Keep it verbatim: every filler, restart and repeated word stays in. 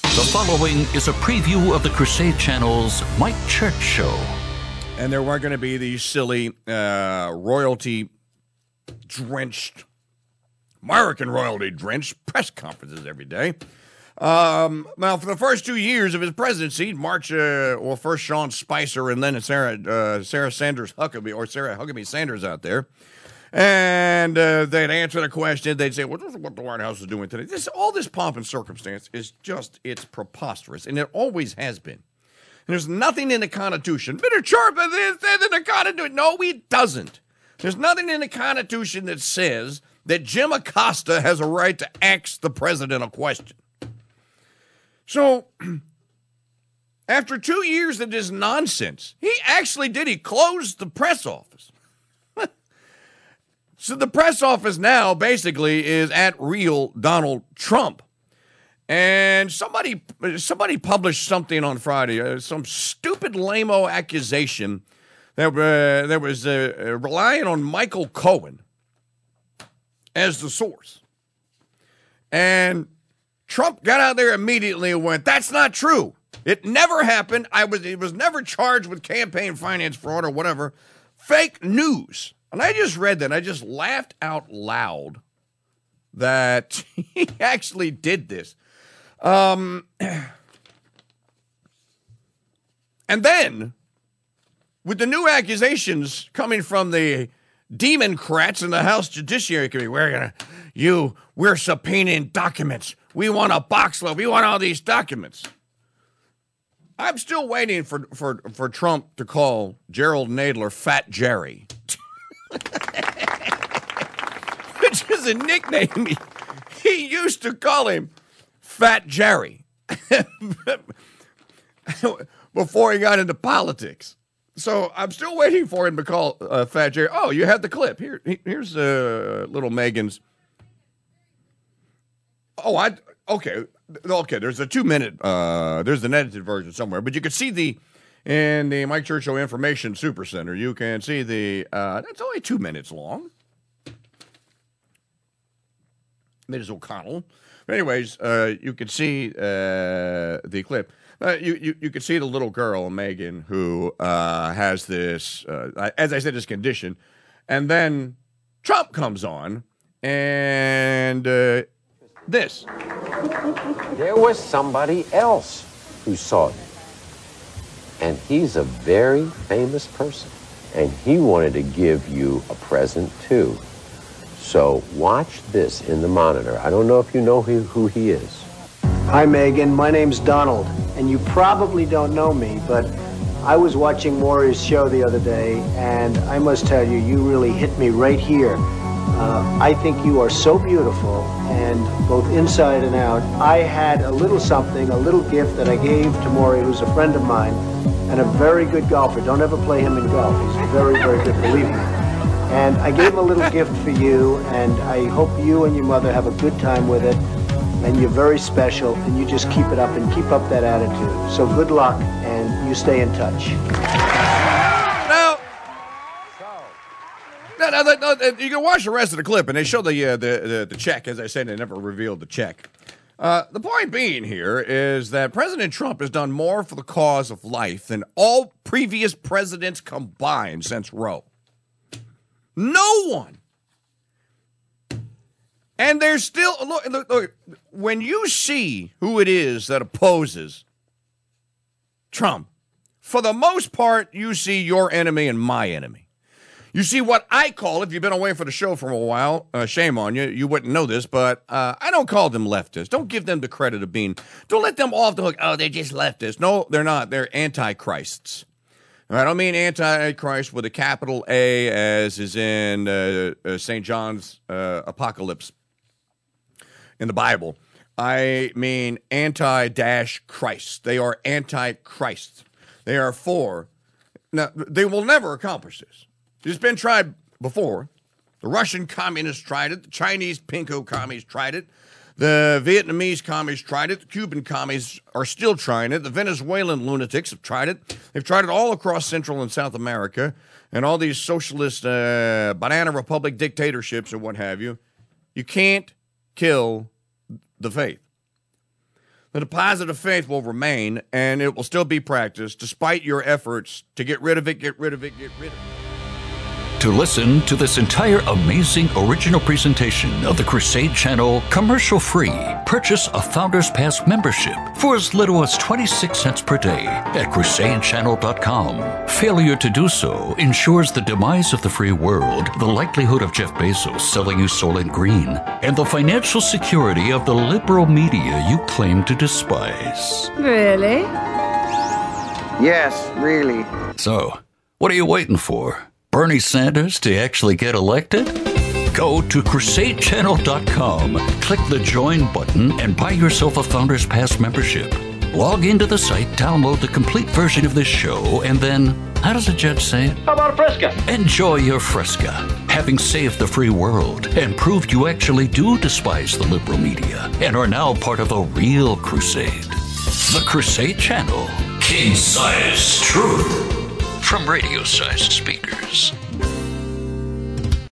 The following is a preview of the Crusade Channel's Mike Church Show. And there weren't going to be these silly, uh, royalty-drenched, American royalty-drenched press conferences every day. Um, well, for the first two years of his presidency, March, uh, well, first Sean Spicer and then Sarah, uh, Sarah Sanders Huckabee, or Sarah Huckabee Sanders out there. And uh, they'd answer the question. They'd say, well, this is what the White House is doing today. This, all this pomp and circumstance is just, it's preposterous. And it always has been. And there's nothing in the Constitution. Mister Sharp said in the Constitution. No, he doesn't. There's nothing in the Constitution that says that Jim Acosta has a right to ask the president a question. So, after two years of this nonsense, he actually did. He closed the press office. So the press office now basically is at real Donald Trump. And somebody somebody published something on Friday, uh, some stupid lame-o accusation that, uh, that was uh, relying on Michael Cohen as the source. And Trump got out there immediately and went, that's not true. It never happened. I was, it was never charged with campaign finance fraud or whatever. Fake news. And I just read that, and I just laughed out loud that he actually did this. Um, and then, with the new accusations coming from the Democrats in the House Judiciary Committee, we're gonna, you, we're subpoenaing documents. We want a box load. We want all these documents. I'm still waiting for, for, for Trump to call Gerald Nadler Fat Jerry. Which is a nickname he, he used to call him Fat Jerry before he got into politics. So I'm still waiting for him to call uh, Fat Jerry. Oh, you have the clip. Here, here's uh, little Megan's. Oh, I okay, okay. There's a two minute. Uh, there's an edited version somewhere, but you can see the. In the Mike Church Show Information Supercenter, you can see the, uh, that's only two minutes long. Miz O'Connell. But anyways, uh, you can see uh, the clip. Uh, you, you, you can see the little girl, Megan, who uh, has this, uh, as I said, this condition. And then Trump comes on, and uh, this. There was somebody else who saw it. And he's a very famous person. And he wanted to give you a present, too. So watch this in the monitor. I don't know if you know who, who he is. Hi, Megan. My name's Donald. And you probably don't know me, but I was watching Maury's show the other day, and I must tell you, you really hit me right here. Uh, I think you are so beautiful, and both inside and out. I had a little something, a little gift that I gave to Maury, who's a friend of mine, and a very good golfer. Don't ever play him in golf. He's very, very good, believe me. And I gave him a little gift for you, and I hope you and your mother have a good time with it. And you're very special, and you just keep it up and keep up that attitude. So good luck, and you stay in touch. No, no, no, no, you can watch the rest of the clip, and they show the, uh, the, the the check. As I said, they never revealed the check. Uh, the point being here is that President Trump has done more for the cause of life than all previous presidents combined since Roe. No one. And there's still, look, look, look, when you see who it is that opposes Trump, for the most part, you see your enemy and my enemy. You see what I call, if you've been away from the show for a while, uh, shame on you, you wouldn't know this, but uh, I don't call them leftists. Don't give them the credit of being, don't let them off the hook. Oh, they're just leftists. No, they're not. They're antichrists. I don't mean antichrist with a capital A, as is in uh, uh, Saint John's uh, Apocalypse in the Bible. I mean anti-Christ. They are anti-Christ. They are for, now, they will never accomplish this. It's been tried before. The Russian communists tried it. The Chinese pinko commies tried it. The Vietnamese commies tried it. The Cuban commies are still trying it. The Venezuelan lunatics have tried it. They've tried it all across Central and South America. And all these socialist uh, banana republic dictatorships and what have you. You can't kill the faith. the deposit of faith will remain, and it will still be practiced despite your efforts to get rid of it, get rid of it, get rid of it. To listen to this entire amazing original presentation of the Crusade Channel commercial-free, purchase a Founders Pass membership for as little as twenty-six cents per day at crusade channel dot com. Failure to do so ensures the demise of the free world, the likelihood of Jeff Bezos selling you Soylent Green, and the financial security of the liberal media you claim to despise. Really? Yes, really. So, what are you waiting for? Bernie Sanders to actually get elected? Go to crusade channel dot com, click the Join button, and buy yourself a Founders Pass membership. Log into the site, download the complete version of this show, and then, how does the judge say it? How about a Fresca? Enjoy your Fresca, having saved the free world and proved you actually do despise the liberal media and are now part of a real crusade. The Crusade Channel, king-size truth. From radio-sized speakers.